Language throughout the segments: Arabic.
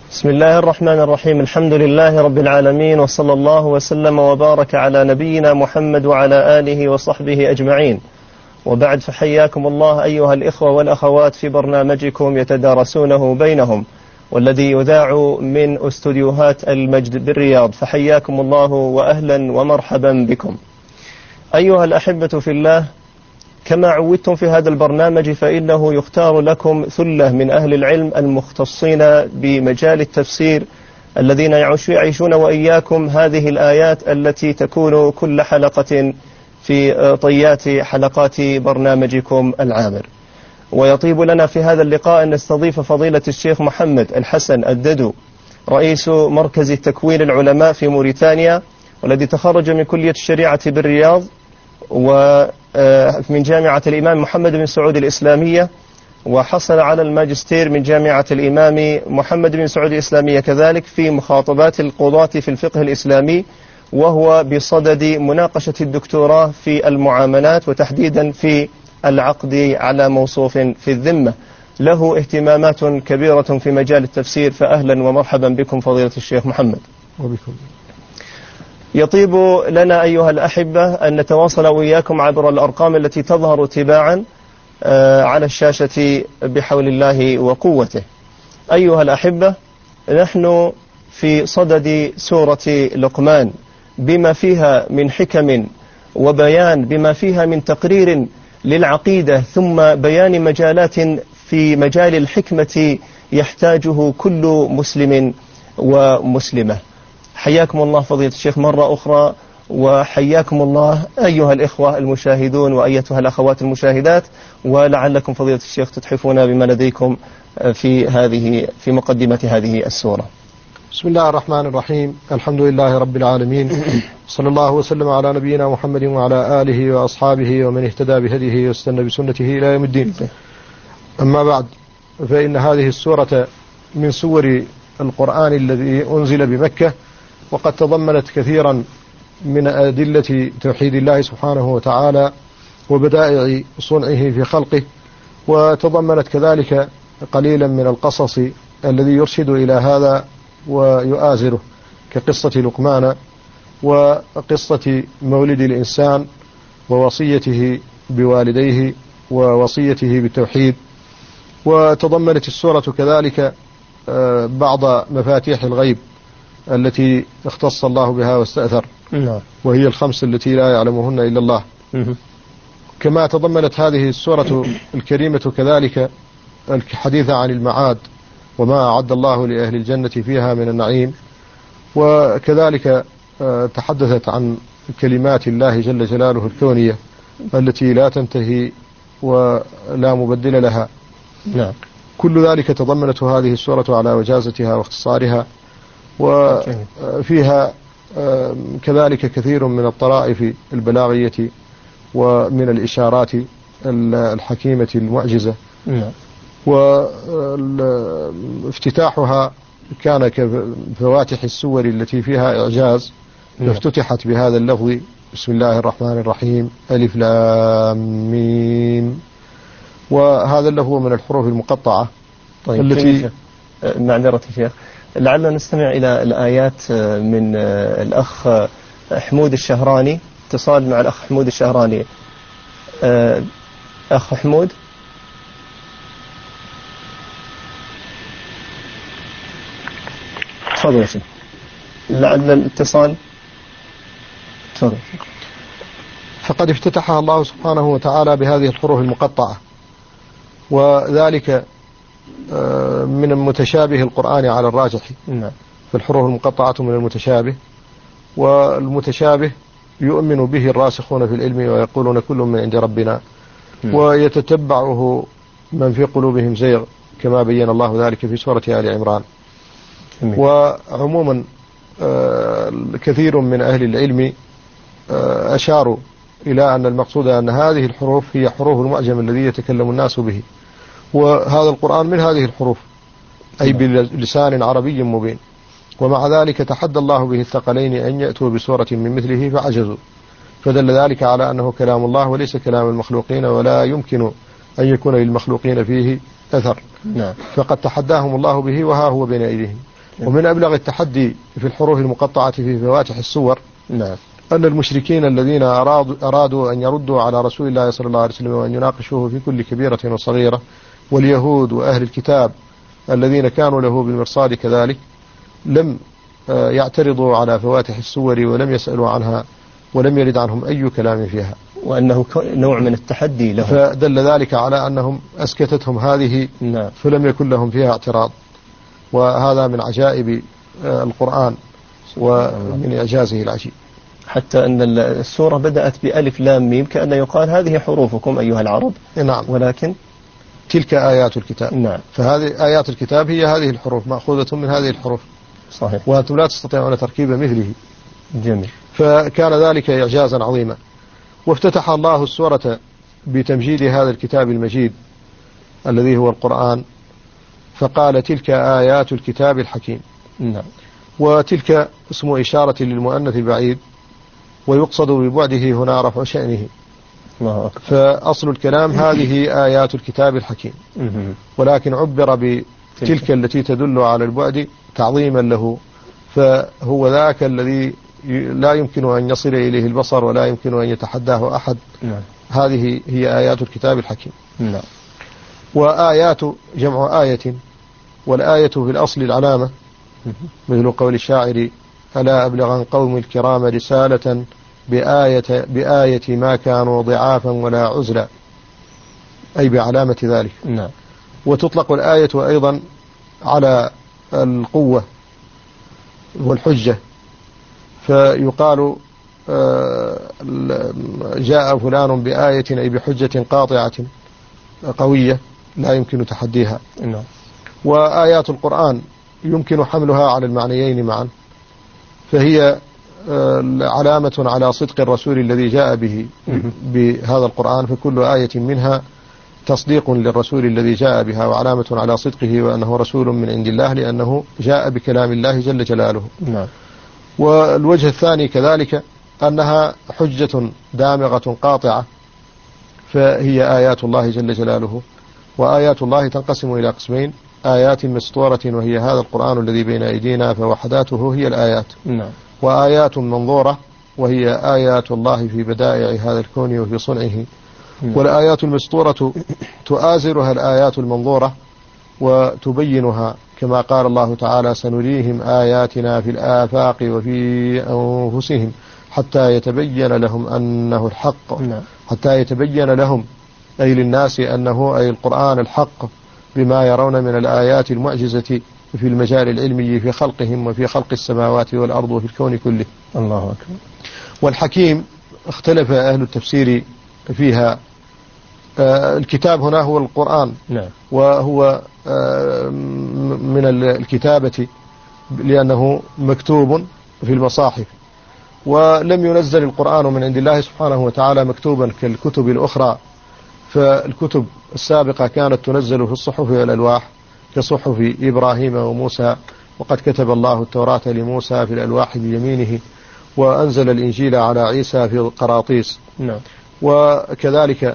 بسم الله الرحمن الرحيم. الحمد لله رب العالمين، وصلى الله وسلم وبارك على نبينا محمد وعلى آله وصحبه أجمعين، وبعد، فحياكم الله أيها الإخوة والأخوات في برنامجكم يتدارسونه بينهم، والذي يذاع من استوديوهات المجد بالرياض. فحياكم الله وأهلا ومرحبا بكم أيها الأحبة في الله. كما عودتم في هذا البرنامج فإنه يختار لكم ثلة من أهل العلم المختصين بمجال التفسير، الذين يعيشون وإياكم هذه الآيات التي تكون كل حلقة في طيات حلقات برنامجكم العامر. ويطيب لنا في هذا اللقاء أن نستضيف فضيلة الشيخ محمد الحسن الددو، رئيس مركز تكوين العلماء في موريتانيا، والذي تخرج من كلية الشريعة بالرياض ومن جامعة الإمام محمد بن سعود الإسلامية، وحصل على الماجستير من جامعة الإمام محمد بن سعود الإسلامية كذلك في مخاطبات القضاة في الفقه الإسلامي، وهو بصدد مناقشة الدكتوراه في المعاملات، وتحديدا في العقد على موصوف في الذمة. له اهتمامات كبيرة في مجال التفسير، فأهلا ومرحبا بكم فضيلة الشيخ محمد. وبكم. يطيب لنا أيها الأحبة أن نتواصل وإياكم عبر الأرقام التي تظهر تباعا على الشاشة بحول الله وقوته. أيها الأحبة، نحن في صدد سورة لقمان، بما فيها من حكم وبيان، بما فيها من تقرير للعقيدة، ثم بيان مجالات في مجال الحكمة يحتاجه كل مسلم ومسلمة. حياكم الله فضيلة الشيخ مرة أخرى، وحياكم الله أيها الإخوة المشاهدون وأيتها الأخوات المشاهدات، ولعلكم فضيلة الشيخ تتحفون بما لديكم في مقدمة هذه السورة. بسم الله الرحمن الرحيم. الحمد لله رب العالمين، صلى الله وسلم على نبينا محمد وعلى آله وأصحابه ومن اهتدى بهديه واستنى بسنته إلى يوم الدين. أما بعد، فإن هذه السورة من سور القرآن الذي أنزل بمكة، وقد تضمنت كثيرا من أدلة توحيد الله سبحانه وتعالى وبدائع صنعه في خلقه، وتضمنت كذلك قليلا من القصص الذي يرشد إلى هذا ويؤازره، كقصة لقمان وقصة مولد الإنسان ووصيته بوالديه ووصيته بالتوحيد. وتضمنت السورة كذلك بعض مفاتيح الغيب التي اختص الله بها واستأثر، وهي الخمس التي لا يعلمهن إلا الله. كما تضمنت هذه السورة الكريمة كذلك الحديث عن المعاد وما أعد الله لأهل الجنة فيها من النعيم، وكذلك تحدثت عن كلمات الله جل جلاله الكونية التي لا تنتهي ولا مبدل لها. كل ذلك تضمنته هذه السورة على وجازتها واختصارها، وفيها كذلك كثير من الطرائف البلاغية ومن الإشارات الحكيمة المعجزة. وافتتاحها كان كفواتح السور التي فيها إعجاز، فافتتحت بهذا اللفظ: بسم الله الرحمن الرحيم، ألف لام ميم. وهذا اللفظ من الحروف المقطعة. طيب، التي معذرة شيخ، لعلنا نستمع إلى الآيات من الأخ حمود الشهراني. اتصال مع الأخ حمود الشهراني. أخ حمود، تفضل يا شيخ. لعل الاتصال. تفضل. فقد افتتحها الله سبحانه وتعالى بهذه الحروف المقطعة، وذلك من المتشابه القرآن على الراجح. فالحروف المقطعة من المتشابه، والمتشابه يؤمن به الراسخون في العلم ويقولون كل من عند ربنا، ويتتبعه من في قلوبهم زيغ، كما بين الله ذلك في سورة آل عمران. وعموما كثير من أهل العلم أشاروا إلى أن المقصود أن هذه الحروف هي حروف المعجم الذي يتكلم الناس به، وهذا القرآن من هذه الحروف، أي بلسان عربي مبين. ومع ذلك تحدى الله به الثقلين أن يأتوا بسورة من مثله فعجزوا، فدل ذلك على أنه كلام الله وليس كلام المخلوقين، ولا يمكن أن يكون للمخلوقين فيه أثر. فقد تحداهم الله به وها هو بين أيديهم. ومن أبلغ التحدي في الحروف المقطعة في فواتح السور نعم. أن المشركين الذين أرادوا أن يردوا على رسول الله صلى الله عليه وسلم وأن يناقشوه في كل كبيرة وصغيرة، واليهود وأهل الكتاب الذين كانوا له بالمرصاد كذلك، لم يعترضوا على فواتح السور ولم يسألوا عنها ولم يرد عنهم أي كلام فيها، وأنه نوع من التحدي لهم، فدل ذلك على أنهم أسكتتهم هذه نعم. فلم يكن لهم فيها اعتراض. وهذا من عجائب القرآن ومن إعجازه العجيب. حتى أن السورة بدأت بألف لام ميم، كأن يقال هذه حروفكم أيها العرب. نعم. ولكن تلك آيات الكتاب. نعم. فهذه آيات الكتاب هي هذه الحروف، مأخوذة من هذه الحروف. صحيح. وأنتم لا تستطيعون تركيب مثله. جميل. فكان ذلك إعجازا عظيما. وافتتح الله السورة بتمجيد هذا الكتاب المجيد الذي هو القرآن، فقال تلك آيات الكتاب الحكيم. نعم. وتلك اسم إشارة للمؤنث البعيد، ويقصد ببعده هنا رفع شأنه. الله أكبر. فأصل الكلام هذه آيات الكتاب الحكيم، ولكن عبر بتلك التي تدل على البعد تعظيما له، فهو ذاك الذي لا يمكن أن يصل إليه البصر ولا يمكن أن يتحداه أحد. نعم. هذه هي آيات الكتاب الحكيم. نعم. وآيات جمع آية، والآية في الأصل العلامة، مثل قول الشاعر ألا أبلغ قوم الكرام رسالة بآية ما كانوا ضعافا ولا عزلا، أي بعلامة ذلك. نعم. وتطلق الآية أيضا على القوة والحجة، فيقال جاء فلان بآية أي بحجة قاطعة قوية لا يمكن تحديها. نعم. وآيات القرآن يمكن حملها على المعنيين معا، فهي علامة على صدق الرسول الذي جاء به بهذا القرآن، فكل آية منها تصديق للرسول الذي جاء بها، وعلامة على صدقه وأنه رسول من عند الله لأنه جاء بكلام الله جل جلاله. نعم. والوجه الثاني كذلك أنها حجة دامغة قاطعة، فهي آيات الله جل جلاله. وآيات الله تنقسم إلى قسمين: آيات مسطورة وهي هذا القرآن الذي بين أيدينا فوحداته هي الآيات. نعم. وآيات منظورة وهي آيات الله في بدائع هذا الكون وفي صنعه. والآيات المسطورة تؤازرها الآيات المنظورة وتبينها، كما قال الله تعالى سنريهم آياتنا في الآفاق وفي أنفسهم حتى يتبين لهم أنه الحق. حتى يتبين لهم أي للناس أنه أي القرآن الحق بما يرون من الآيات المعجزة في المجال العلمي في خلقهم وفي خلق السماوات والأرض وفي الكون كله. الله أكبر. والحكيم اختلف أهل التفسير فيها. الكتاب هنا هو القرآن. نعم. وهو من الكتابة لأنه مكتوب في المصاحف، ولم ينزل القرآن من عند الله سبحانه وتعالى مكتوبا كالكتب الأخرى، فالكتب السابقة كانت تنزل في الصحف والألواح كصحف إبراهيم وموسى، وقد كتب الله التوراة لموسى في الألواح بيمينه، وأنزل الإنجيل على عيسى في القراطيس. نعم. وكذلك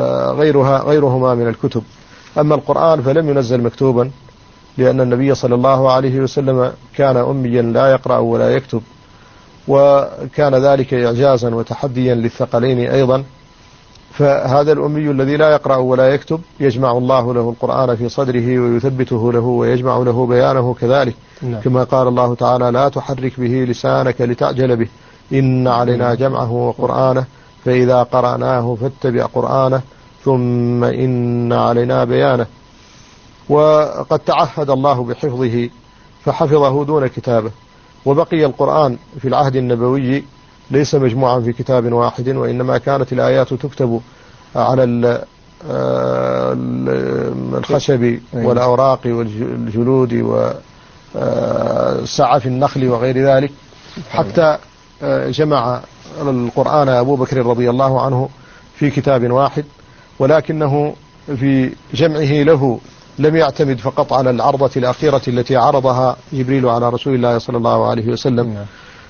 غيرهما من الكتب. أما القرآن فلم ينزل مكتوبا، لأن النبي صلى الله عليه وسلم كان أميا لا يقرأ ولا يكتب، وكان ذلك إعجازا وتحديا للثقلين أيضا. فهذا الأمي الذي لا يقرأ ولا يكتب يجمع الله له القرآن في صدره ويثبته له ويجمع له بيانه كذلك. نعم. كما قال الله تعالى لا تحرك به لسانك لتعجل به إن علينا جمعه وقرآنه فإذا قرأناه فاتبع قرآنه ثم إن علينا بيانه. وقد تعهد الله بحفظه فحفظه دون كتابه، وبقي القرآن في العهد النبوي ليس مجموعا في كتاب واحد، وإنما كانت الآيات تكتب على الخشب والأوراق والجلود وسعف النخل وغير ذلك، حتى جمع القرآن أبو بكر رضي الله عنه في كتاب واحد، ولكنه في جمعه له لم يعتمد فقط على العرضة الأخيرة التي عرضها جبريل على رسول الله صلى الله عليه وسلم،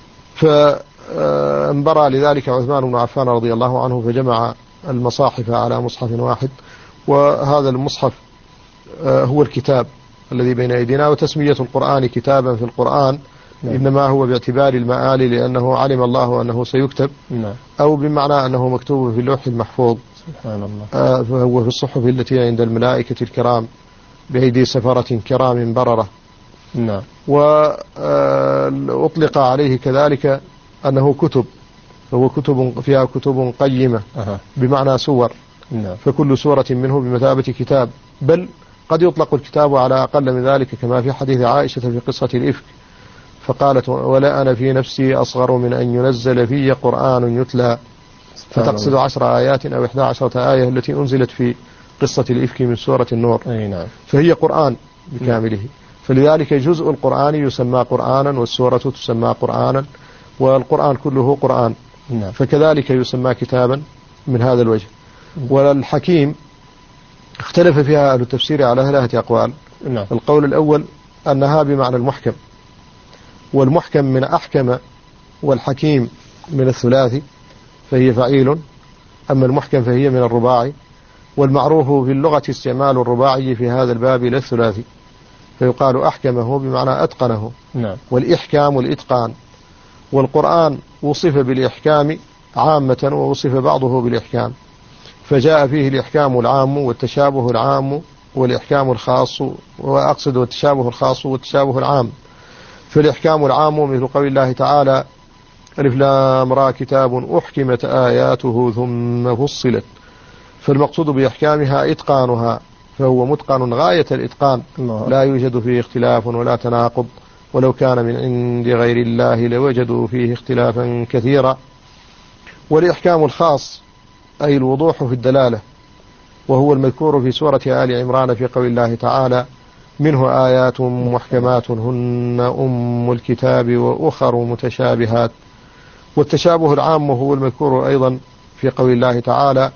فانبرى لذلك عثمان بن عفان رضي الله عنه فجمع المصاحف على مصحف واحد. وهذا المصحف هو الكتاب الذي بين أيدينا. وتسمية القرآن كتابا في القرآن إنما هو باعتبار المآل، لأنه علم الله أنه سيكتب، أو بمعنى أنه مكتوب في اللوح المحفوظ، سبحان الله، فهو في الصحف التي عند الملائكة الكرام بأيدي سفرة كرام بررة. وأطلق عليه كذلك أنه كتب، فهو كتب فيها كتب قيمة بمعنى سور، فكل سورة منه بمثابة كتاب، بل قد يطلق الكتاب على أقل من ذلك، كما في حديث عائشة في قصة الإفك، فقالت: ولا أنا في نفسي أصغر من أن ينزل في قرآن يتلى، فتقصد 10 آيات أو 11 آية التي أنزلت في قصة الإفك من سورة النور، فهي قرآن بكامله. فلذلك جزء القرآن يسمى قرآنا، والسورة تسمى قرآنا، والقرآن كله قرآن، فكذلك يسمى كتابا من هذا الوجه. والحكيم اختلف فيها أهل التفسير على 3 أقوال. القول الأول أنها بمعنى المحكم، والمحكم من أحكم، والحكيم من الثلاثي فهي فعيل، أما المحكم فهي من الرباعي، والمعروف في اللغة استعمال الرباعي في هذا الباب للثلاثي، فيقال أحكمه بمعنى أتقنه، والإحكام الإتقان. والقرآن وصف بالإحكام عامة، ووصف بعضه بالإحكام، فجاء فيه الإحكام العام والتشابه العام والإحكام الخاص، وأقصد والتشابه الخاص والتشابه العام. فالإحكام العام مثل قول الله تعالى: ألف لام را كتاب أحكمت آياته ثم فصلت، فالمقصود بإحكامها إتقانها، فهو متقن غاية الإتقان، لا يوجد فيه اختلاف ولا تناقض، ولو كان من عند غير الله لوجدوا فيه اختلافا كثيرا. والإحكام الخاص أي الوضوح في الدلالة، وهو المذكور في سورة آل عمران في قول الله تعالى: منه آيات محكمات هن أم الكتاب وأخر متشابهات. والتشابه العام هو المذكور أيضا في قول الله تعالى: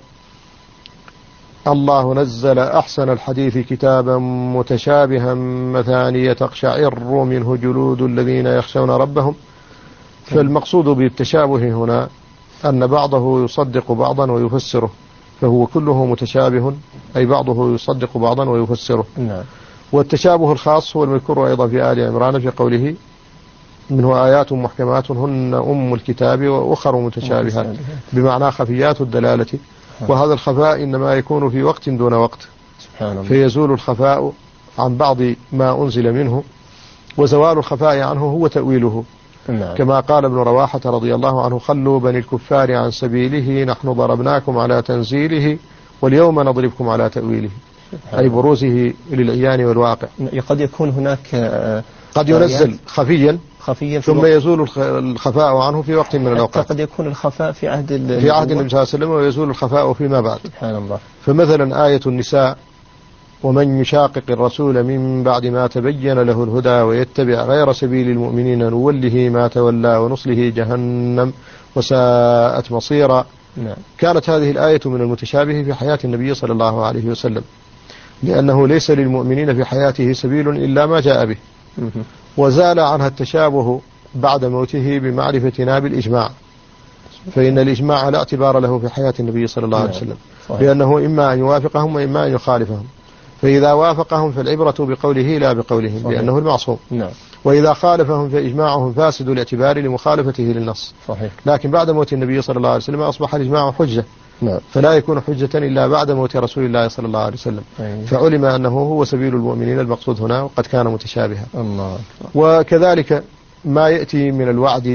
الله نزل أحسن الحديث كتابا متشابها مثانية تقشعر منه جلود الذين يخشون ربهم. فالمقصود بالتشابه هنا أن بعضه يصدق بعضا ويفسره، فهو كله متشابه، أي بعضه يصدق بعضا ويفسره. والتشابه الخاص هو المذكور أيضا في آل عمران في قوله: منه آيات محكمات هن أم الكتاب وأخر متشابهات، بمعنى خفيات الدلالة. وهذا الخفاء إنما يكون في وقت دون وقت، فيزول الخفاء عن بعض ما أنزل منه، وزوال الخفاء عنه هو تأويله، كما قال ابن رواحة رضي الله عنه: خلوا بني الكفار عن سبيله نحن ضربناكم على تنزيله واليوم نضربكم على تأويله، أي بروزه للعيان والواقع. قد يكون هناك قد ينزل خفيا ثم يزول الخفاء عنه في وقت من الأوقات. قد يكون الخفاء في عهد النبي صلى الله عليه وسلم، ويزول الخفاء فيما بعد. سبحان الله. فمثلا آية النساء: ومن يشاقق الرسول من بعد ما تبين له الهدى ويتبع غير سبيل المؤمنين نوله ما تولى ونصله جهنم وساءت مصيرا. كانت هذه الآية من المتشابه في حياة النبي صلى الله عليه وسلم، لأنه ليس للمؤمنين في حياته سبيل إلا ما جاء به، وزال عنها التشابه بعد موته بمعرفتنا بالإجماع، فإن الإجماع لا اعتبار له في حياة النبي صلى الله عليه وسلم، لأنه إما أن يوافقهم وإما أن يخالفهم، فإذا وافقهم فالعبرة بقوله لا بقولهم، لأنه المعصوم، وإذا خالفهم فإجماعهم فاسد الاعتبار لمخالفته للنص. لكن بعد موت النبي صلى الله عليه وسلم أصبح الإجماع حجة، فلا يكون حجة إلا بعد موت رسول الله صلى الله عليه وسلم، فعلم أنه هو سبيل المؤمنين المقصود هنا، وقد كان متشابها. وكذلك ما يأتي من الوعد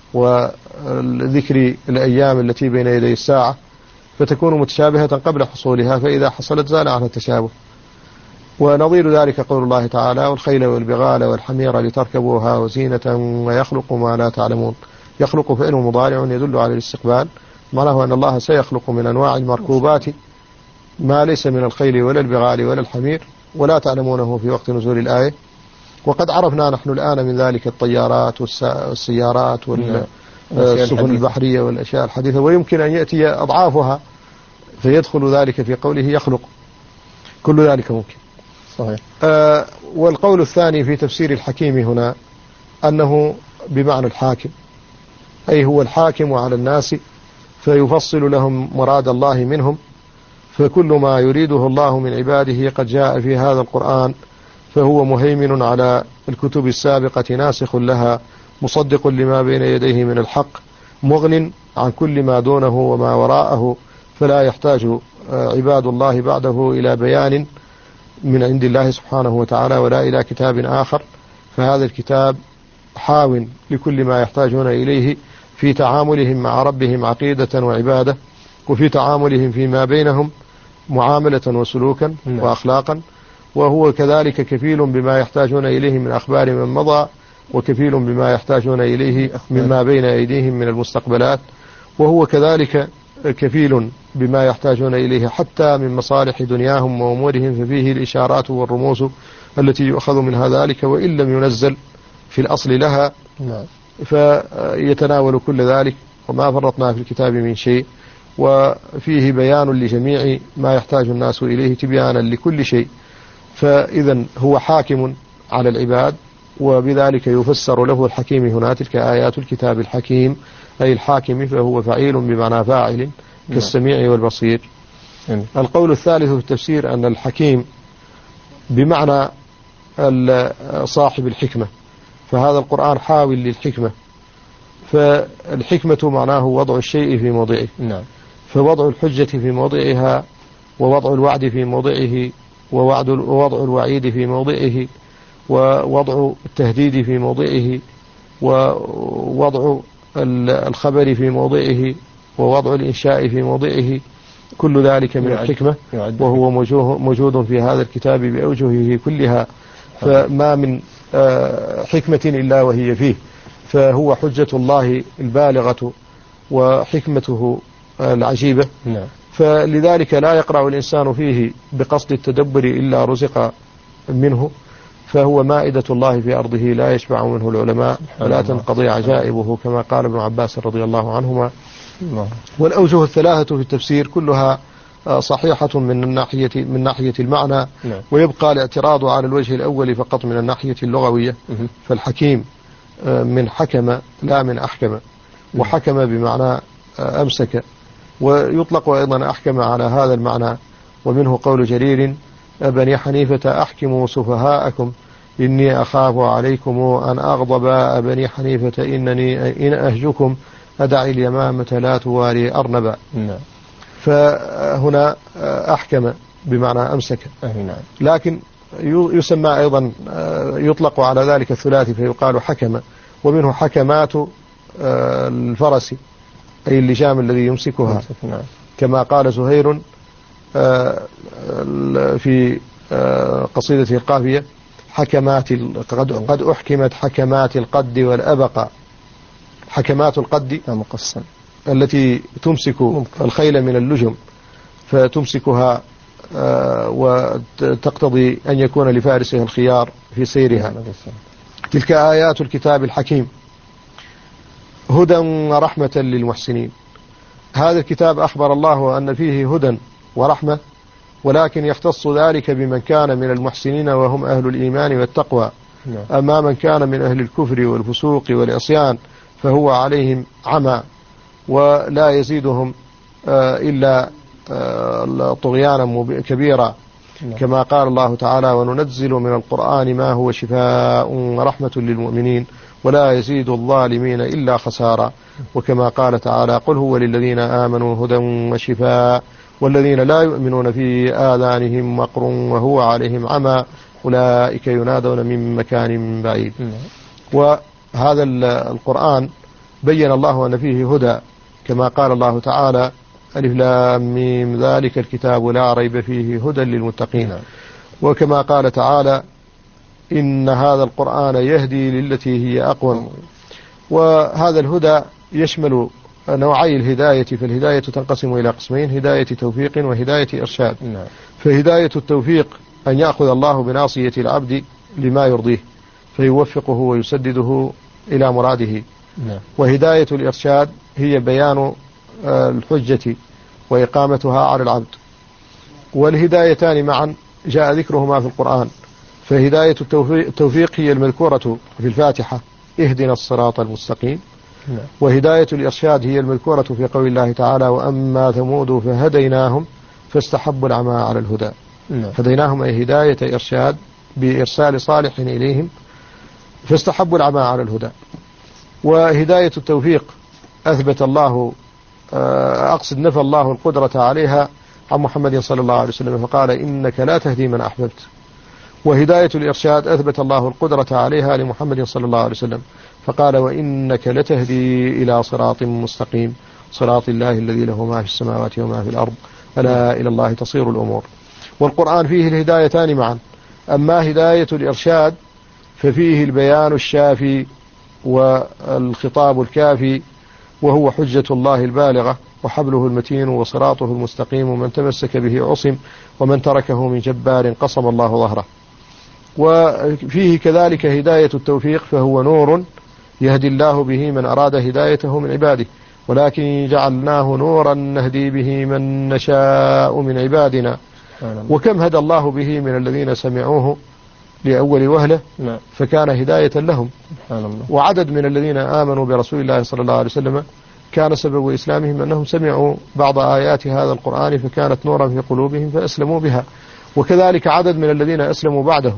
وذكر الأيام التي بين يدي الساعة فتكون متشابهة قبل حصولها، فإذا حصلت زال عنها التشابه. ونظير ذلك قول الله تعالى: والخيل والبغال والحمير لتركبوها وزينة ويخلق ما لا تعلمون. يخلق فعل مضارع يدل على الاستقبال، معناه أن الله سيخلق من أنواع المركوبات ما ليس من الخيل ولا البغال ولا الحمير، ولا تعلمونه في وقت نزول الآية. وقد عرفنا نحن الآن من ذلك الطيارات والسيارات والسفن البحرية والأشياء الحديثة، ويمكن أن يأتي أضعافها فيدخل ذلك في قوله يخلق، كل ذلك ممكن. صحيح. والقول الثاني في تفسير الحكيم هنا أنه بمعنى الحاكم، أي هو الحاكم على الناس فيفصل لهم مراد الله منهم، فكل ما يريده الله من عباده قد جاء في هذا القرآن، فهو مهيمن على الكتب السابقة ناسخ لها مصدق لما بين يديه من الحق مغن عن كل ما دونه وما وراءه، فلا يحتاج عباد الله بعده إلى بيان من عند الله سبحانه وتعالى ولا إلى كتاب آخر. فهذا الكتاب حاو لكل ما يحتاجون إليه في تعاملهم مع ربهم عقيدة وعبادة، وفي تعاملهم فيما بينهم معاملة وسلوكا وأخلاقا، وهو كذلك كفيل بما يحتاجون إليه من أخبار من مضى، وكفيل بما يحتاجون إليه مما بين أيديهم من المستقبلات، وهو كذلك كفيل بما يحتاجون إليه حتى من مصالح دنياهم وأمورهم، ففيه الإشارات والرموز التي يؤخذ منها ذلك وإن لم ينزل في الأصل لها، فيتناول كل ذلك، وما فرطنا في الكتاب من شيء، وفيه بيان لجميع ما يحتاج الناس إليه تبيانا لكل شيء. فإذا هو حاكم على العباد، وبذلك يفسر له الحكيم هنا تلك آيات الكتاب الحكيم، أي الحاكم، فهو فعيل بمعنى فاعل كالسميع والبصير. القول الثالث في التفسير أن الحكيم بمعنى صاحب الحكمة، فهذا القرآن حاول للحكمة، فالحكمة معناه وضع الشيء في موضعه، فوضع الحجة في موضعها، ووضع الوعد في موضعه، ووضع الوعيد في موضعه، ووضع التهديد في موضعه، ووضع الخبر في موضعه، ووضع الإنشاء في موضعه، كل ذلك من الحكمة، وهو موجود في هذا الكتاب بأوجهه كلها، فما من حكمة إلا وهي فيه، فهو حجة الله البالغة وحكمته العجيبة. فلذلك لا يقرأ الإنسان فيه بقصد التدبر إلا رزق منه، فهو مائدة الله في أرضه لا يشبع منه العلماء ولا تنقضي عجائبه، كما قال ابن عباس رضي الله عنهما. والأوجه الثلاثة في التفسير كلها صحيحة من ناحية المعنى، ويبقى الاعتراض على الوجه الأول فقط من الناحية اللغوية، فالحكيم من حكم لا من أحكم، وحكم بمعنى أمسك، ويطلق أيضا أحكم على هذا المعنى. ومنه قول جرير: بني حنيفة أحكموا سفهاءكم إني أخاف عليكم أن أغضب بني حنيفة إنني إن أهجكم أدعي اليمامة لا تواري أرنبا. فهنا أحكم بمعنى أمسك، لكن يسمى أيضا يطلق على ذلك الثلاثي فيقال حكم. ومنه حكمات الفرس، أي اللجام الذي يمسكها، كما قال زهير في قصيدته القافية: حكمات قد أحكمت حكمات القد والأبقى. حكمات القد التي تمسك الخيل من اللجم، فتمسكها وتقتضي أن يكون لفارسها الخيار في سيرها. تلك آيات الكتاب الحكيم هدى ورحمة للمحسنين. هذا الكتاب أخبر الله أن فيه هدى ورحمة، ولكن يختص ذلك بمن كان من المحسنين وهم أهل الإيمان والتقوى. أما من كان من أهل الكفر والفسوق والعصيان فهو عليهم عمى، ولا يزيدهم إلا طغيانا كبيرا، كما قال الله تعالى: وننزل من القرآن ما هو شفاء ورحمة للمؤمنين ولا يزيد الظالمين إلا خسارا. وكما قال تعالى: قل هو للذين آمنوا هدى وشفاء والذين لا يؤمنون في آذانهم وقر وهو عليهم عمى أولئك ينادون من مكان بعيد. وهذا القرآن بين الله أن فيه هدى، كما قال الله تعالى: ألف لام ميم ذلك الكتاب لا ريب فيه هدى للمتقين. وكما قال تعالى: إن هذا القرآن يهدي للتي هي أقوم. وهذا الهدى يشمل نوعي الهداية، فالهداية تنقسم إلى قسمين: هداية توفيق وهداية إرشاد. فهداية التوفيق أن يأخذ الله بناصية العبد لما يرضيه فيوفقه ويسدده إلى مراده. وهداية الإرشاد هي بيان الحجة وإقامتها على العبد. والهدايتان معا جاء ذكرهما في القرآن. فهداية التوفيق هي المذكورة في الفاتحة: اهدنا الصراط المستقيم. وهداية الإرشاد هي المذكورة في قول الله تعالى: وأما ثمود فهديناهم فاستحبوا العمى على الهدى. هديناهم أي هداية إرشاد بإرسال صالح إليهم فاستحبوا العمى على الهدى. وهداية التوفيق أثبت الله نفى الله القدرة عليها عن محمد صلى الله عليه وسلم فقال إنك لا تهدي من أحببت. وهداية الإرشاد أثبت الله القدرة عليها لمحمد صلى الله عليه وسلم فقال وإنك لتهدي إلى صراط مستقيم صراط الله الذي له ما في السماوات وما في الأرض ألا إلى الله تصير الأمور. والقرآن فيه الهدايتان معا، أما هداية الإرشاد ففيه البيان الشافي والخطاب الكافي وهو حجة الله البالغة وحبله المتين وصراطه المستقيم ومن تمسك به عصم ومن تركه من جبار قصم الله ظهره. وفيه كذلك هداية التوفيق فهو نور يهدي الله به من أراد هدايته من عباده ولكن جعلناه نورا نهدي به من نشاء من عبادنا وكم هدى الله به من الذين سمعوه لأول وهلة فكان هداية لهم. وعدد من الذين آمنوا برسول الله صلى الله عليه وسلم كان سبب إسلامهم أنهم سمعوا بعض آيات هذا القرآن فكانت نورا في قلوبهم فأسلموا بها. وكذلك عدد من الذين أسلموا بعده.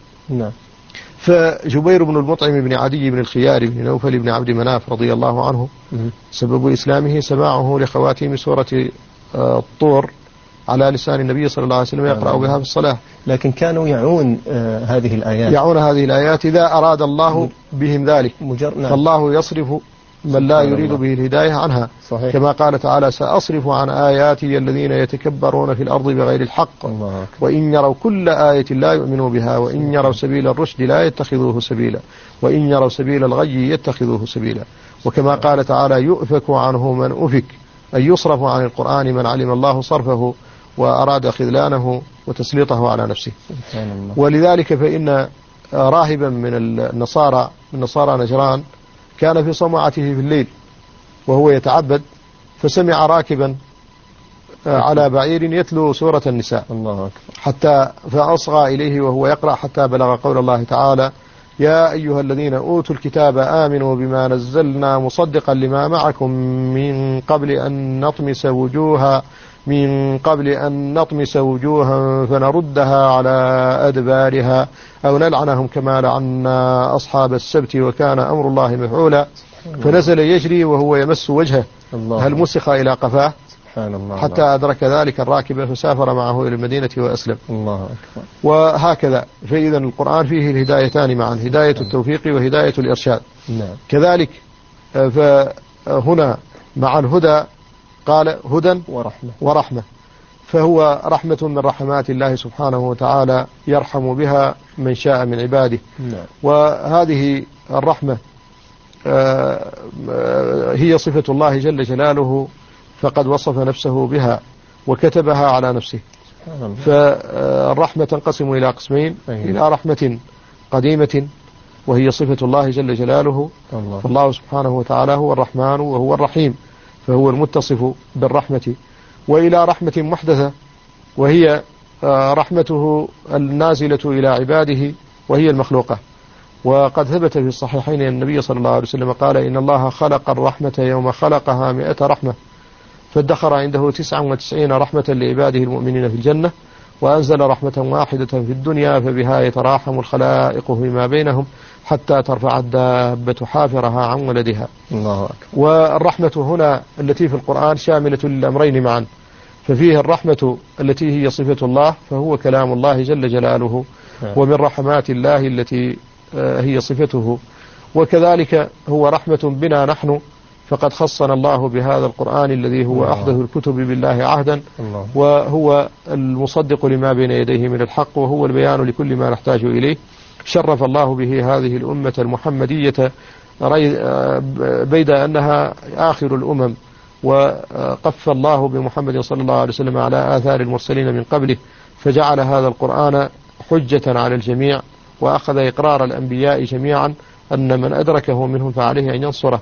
فجبير بن المطعم بن عدي بن الخيار بن نوفل بن عبد مناف رضي الله عنه سبب إسلامه سماعه لخواتيم سورة الطور على لسان النبي صلى الله عليه وسلم يقرأ بها في الصلاة. لكن كانوا يعون هذه الآيات، يعون هذه الآيات إذا أراد الله بهم ذلك فالله يصرف من لا يريد به الهداية عنها. صحيح. كما قال تعالى سأصرف عن آياتي الذين يتكبرون في الأرض بغير الحق وإن يروا كل آية لا يؤمنوا بها وإن يروا سبيل الرشد لا يتخذوه سبيلا وإن يروا سبيل الغي يتخذوه سبيلا. وكما قال تعالى يؤفك عنه من أفك أي يصرف عن القرآن من علم الله صرفه وأراد خذلانه وتسليطه على نفسه. ولذلك فإن راهبا من النصارى نجران كان في صومعته في الليل وهو يتعبد فسمع راكبا على بعير يتلو سورة النساء حتى فأصغى إليه وهو يقرأ حتى بلغ قول الله تعالى يا أيها الذين أوتوا الكتاب آمنوا بما نزلنا مصدقا لما معكم من قبل أن نطمس وجوها فنردها على أدبارها أو نلعنهم كما لعنا أصحاب السبت وكان أمر الله مفعولا. فنزل يجري وهو يمس وجهه هل مسخ إلى قفاه حتى أدرك ذلك الراكب فسافر معه إلى المدينة وأسلم. وهكذا فإذا القرآن فيه الهدايتان معا هداية التوفيق وهداية الإرشاد. كذلك فهنا مع الهدى قال هدى ورحمة فهو رحمة من رحمات الله سبحانه وتعالى يرحم بها من شاء من عباده. وهذه الرحمة هي صفة الله جل جلاله فقد وصف نفسه بها وكتبها على نفسه. فالرحمة تنقسم إلى قسمين إلى رحمة قديمة وهي صفة الله جل جلاله فالله سبحانه وتعالى هو الرحمن وهو الرحيم فهو المتصف بالرحمة. وإلى رحمة محدثة وهي رحمته النازلة إلى عباده وهي المخلوقة. وقد ثبت في الصحيحين أن النبي صلى الله عليه وسلم قال إن الله خلق الرحمة يوم خلقها 100 رحمة فادخر عنده 99 رحمة لعباده المؤمنين في الجنة وأنزل رحمة واحدة في الدنيا فبها يتراحم الخلائق فيما بينهم حتى ترفع الدابة حافرها عن ولدها. الله أكبر. والرحمة هنا التي في القرآن شاملة للأمرين معا ففيه الرحمة التي هي صفة الله فهو كلام الله جل جلاله ومن رحمات الله التي هي صفته. وكذلك هو رحمة بنا نحن فقد خصنا الله بهذا القرآن الذي هو أحدث الكتب بالله عهدا وهو المصدق لما بين يديه من الحق وهو البيان لكل ما نحتاج إليه. شرف الله به هذه الأمة المحمدية بيد أنها آخر الأمم وقف الله بمحمد صلى الله عليه وسلم على آثار المرسلين من قبله فجعل هذا القرآن حجة على الجميع وأخذ إقرار الأنبياء جميعا أن من أدركه منهم فعليه أن ينصره.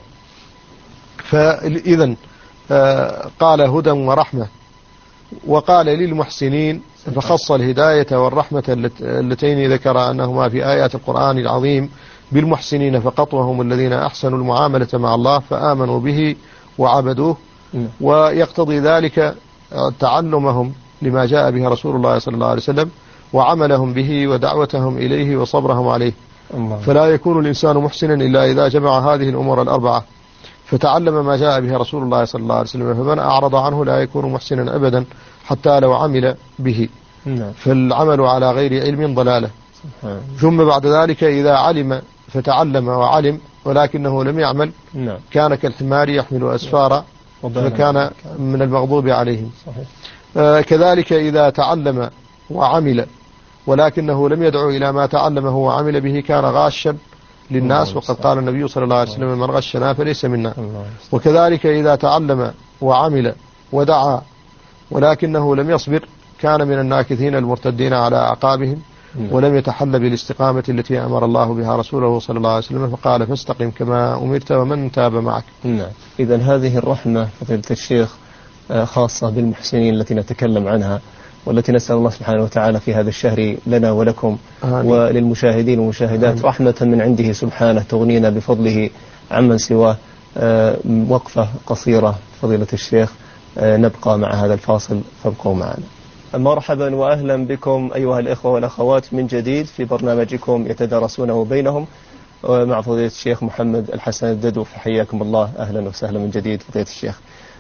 فإذا قال هدى ورحمة وقال للمحسنين فخص الهداية والرحمة اللتين ذكر أنهما في آيات القرآن العظيم بالمحسنين فقط وهم الذين أحسنوا المعاملة مع الله فآمنوا به وعبدوه. ويقتضي ذلك تعلمهم لما جاء به رسول الله صلى الله عليه وسلم وعملهم به ودعوتهم إليه وصبرهم عليه. الله. فلا يكون الإنسان محسنا إلا إذا جمع هذه الأمور الأربعة فتعلم ما جاء به رسول الله صلى الله عليه وسلم، فمن أعرض عنه لا يكون محسنا أبدا حتى لو عمل به. فالعمل على غير علم ضلالة. ثم بعد ذلك إذا علم فتعلم وعلم ولكنه لم يعمل كان كالحمار يحمل أسفارا فكان من المغضوب عليهم. كذلك إذا تعلم وعمل ولكنه لم يدعو إلى ما تعلمه وعمل به كان غاشا للناس، وقد قال النبي صلى الله عليه وسلم: من غشنا فليس منا. وكذلك إذا تعلم وعمل ودعا ولكنه لم يصبر كان من الناكثين المرتدين على أعقابهم ولم يتحل بالاستقامة التي أمر الله بها رسوله صلى الله عليه وسلم، فقال: فاستقم كما أمرت ومن تاب معك. إذن هذه الرحمة فضيلة الشيخ خاصة بالمحسنين التي نتكلم عنها، والتي نسأل الله سبحانه وتعالى في هذا الشهر لنا ولكم وللمشاهدين والمشاهدات رحمة من عنده سبحانه تغنينا بفضله عمن سواه. وقفة قصيرة فضيلة الشيخ، نبقى مع هذا الفاصل، فابقوا معنا. مرحبا وأهلا بكم أيها الإخوة والأخوات من جديد في برنامجكم يتدارسونه بينهم مع فضيلة الشيخ محمد الحسن الددو، فحياكم الله، أهلا وسهلا من جديد فضيلة الشيخ.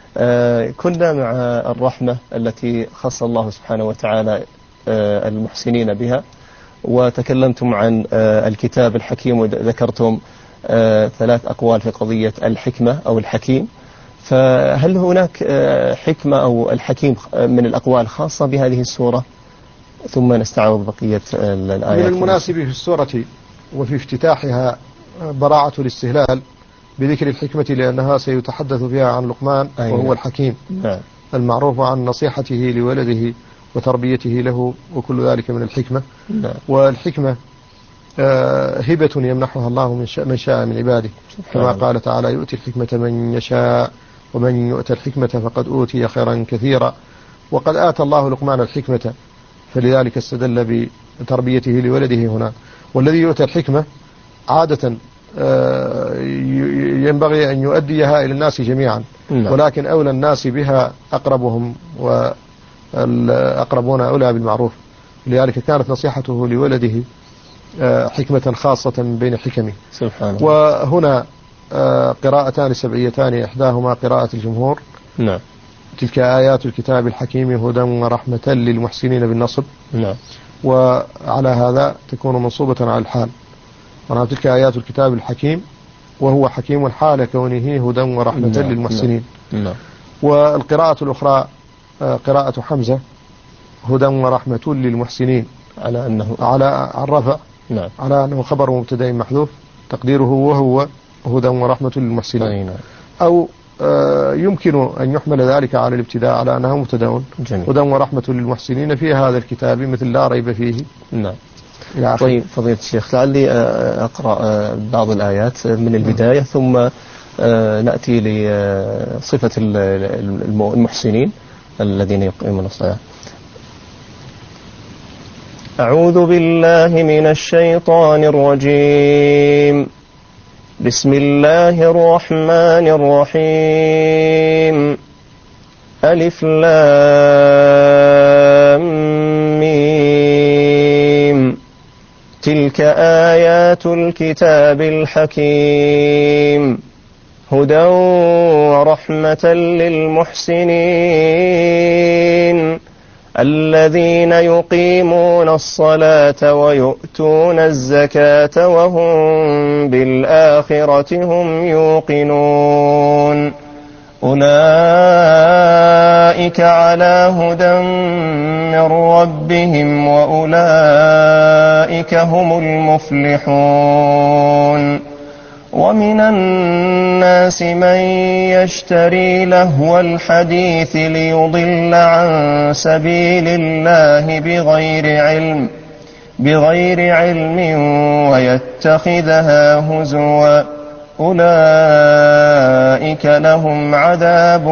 كنا مع الرحمة التي خص الله سبحانه وتعالى المحسنين بها، وتكلمتم عن الكتاب الحكيم وذكرتم 3 أقوال في قضية الحكمة أو الحكيم. فهل هناك حكمة أو الحكيم من الأقوال خاصة بهذه السورة؟ ثم نستعرض بقية الآيات. من المناسب في السورة وفي افتتاحها براعة الاستهلال بذكر الحكمة، لأنها سيتحدث فيها عن لقمان وهو الحكيم المعروف عن نصيحته لولده وتربيته له، وكل ذلك من الحكمة. والحكمة هبة يمنحها الله من شاء من عباده، كما قال تعالى: يؤتي الحكمة من يشاء ومن يؤتى الحكمة فقد أوتي خيرا كثيرا. وقد آتى الله لقمان الحكمة، فلذلك استدل بتربيته لولده هنا. والذي يؤتى الحكمة عادة ينبغي أن يؤديها إلى الناس جميعا، ولكن أولى الناس بها أقربهم، والأقربون أولى بالمعروف. لذلك كانت نصيحته لولده حكمة خاصة من بين حكمه. وهنا قراءتان سبعيتان، إحداهما قراءة الجمهور. تلك آيات الكتاب الحكيم هدى ورحمة للمحسنين بالنصب. وعلى هذا تكون منصوبة على الحال. تلك آيات الكتاب الحكيم وهو حكيم حال كونه هدى ورحمة للمحسنين. والقراءة الأخرى قراءة حمزة هدى ورحمة للمحسنين على أنه على الرفع، على أنه خبر مبتدأ محذوف تقديره وهو هدى ورحمة للمحسنين. أو يمكن أن يحمل ذلك على الابتداء على أنها مبتدأ هدى ورحمة للمحسنين في هذا الكتاب مثل لا ريب فيه. طيب فضيلة الشيخ، لعلي أقرأ بعض الآيات من البداية ثم نأتي لصفة المحسنين الذين يقيمون الصلاة. أعوذ بالله من الشيطان الرجيم. بسم الله الرحمن الرحيم. ألف لام ميم. تلك آيات الكتاب الحكيم هدى ورحمة للمحسنين الذين يقيمون الصلاة ويؤتون الزكاة وهم بالآخرة هم يوقنون أولئك على هدى من ربهم وأولئك هم المفلحون. ومن الناس من يشتري لهو الحديث ليضل عن سبيل الله بغير علم ويتخذها هزوا أولئك لهم عذاب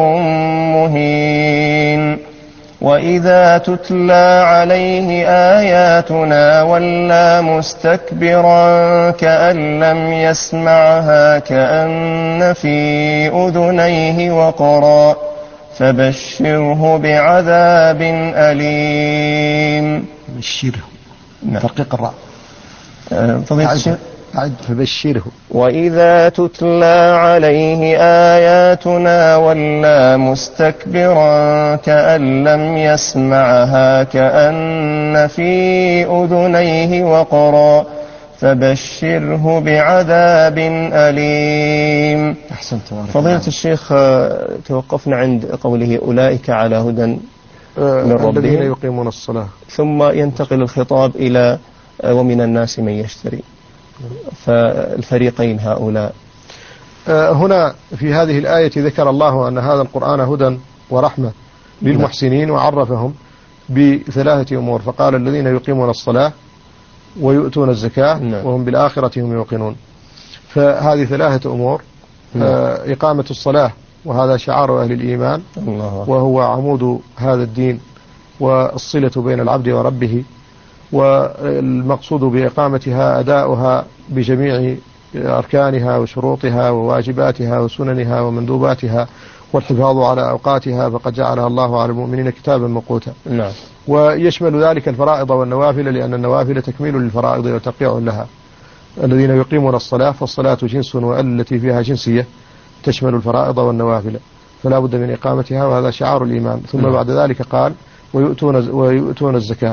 مهين. وإذا تتلى عليه آياتنا ولى مستكبرا كأن لم يسمعها كأن في أذنيه وقرا فبشره بعذاب أليم. فبشره. نعم. ترقيق الراء. فضيلة الشيخ فبشره. وإذا تتلى عليه آياتنا ولى مستكبرا كأن لم يسمعها كأن في أذنيه وقرا فبشره بعذاب أليم. أحسنت. فضيلة الشيخ، توقفنا عند قوله أولئك على هدى من ربهم الذين يقيمون الصلاة، ثم ينتقل الخطاب إلى ومن الناس من يشتري، فالفريقين هؤلاء. هنا في هذه الآية ذكر الله أن هذا القرآن هدى ورحمة للمحسنين وعرفهم بثلاثة أمور، فقال الذين يقيمون الصلاة ويؤتون الزكاة وهم بالآخرة هم يوقنون. فهذه ثلاثة أمور. إقامة الصلاة وهذا شعار أهل الإيمان وهو عمود هذا الدين والصلة بين العبد وربه، والمقصود بإقامتها أداؤها بجميع أركانها وشروطها وواجباتها وسننها ومندوباتها والحفاظ على أوقاتها، فقد جعلها الله على المؤمنين كتابا موقوتا. نعم. ويشمل ذلك الفرائض والنوافل، لأن النوافل تكميل للفرائض وتقيع لها. الذين يقيمون الصلاة، فالصلاة جنس والتي فيها جنسية تشمل الفرائض والنوافل، فلا بد من إقامتها، وهذا شعار الإيمان. ثم بعد ذلك قال ويؤتون الزكاة،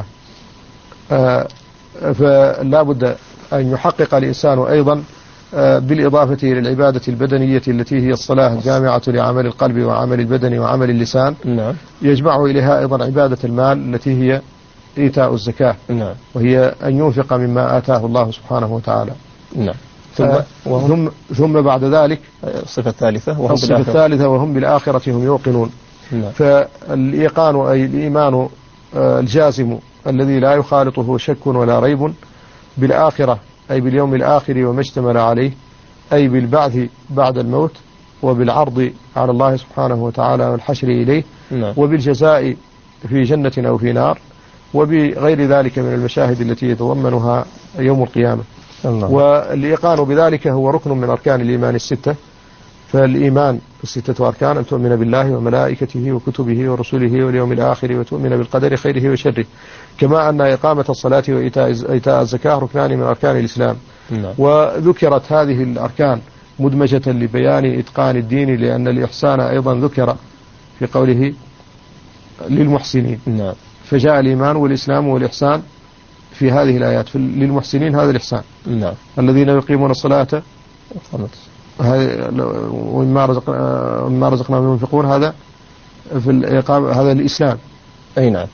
فلا بد أن يحقق الإنسان أيضا بالإضافة إلى العبادة البدنية التي هي الصلاة الجامعة لعمل القلب وعمل البدن وعمل اللسان، يجمع إليها أيضا عبادة المال التي هي إيتاء الزكاة، وهي أن ينفق مما آتاه الله سبحانه وتعالى. ثم بعد ذلك الصفة الثالثة وهم بالآخرة هم يوقنون. فالإيقان أي الإيمان الجازم الذي لا يخالطه شك ولا ريب بالآخرة، أي باليوم الآخر وما اشتمل عليه، أي بالبعث بعد الموت، وبالعرض على الله سبحانه وتعالى والحشر إليه، وبالجزاء في جنة أو في نار، وبغير ذلك من المشاهد التي يتضمنها يوم القيامة. والإيقان بذلك هو ركن من أركان الإيمان الستة. فالإيمان الستة أركان: أن تؤمن بالله وملائكته وكتبه ورسله واليوم الآخر، وتؤمن بالقدر خيره وشره. كما أن إقامة الصلاة وإيتاء الزكاة ركنان من أركان الإسلام. وذكرت هذه الأركان مدمجة لبيان إتقان الدين، لأن الإحسان أيضا ذكر في قوله للمحسنين. فجاء الإيمان والإسلام والإحسان في هذه الآيات. للمحسنين هذا الإحسان. الذين يقيمون الصلاة ومما رزقناهم ينفقون، هذا في الإقامة، هذا الإسلام. أي نعم.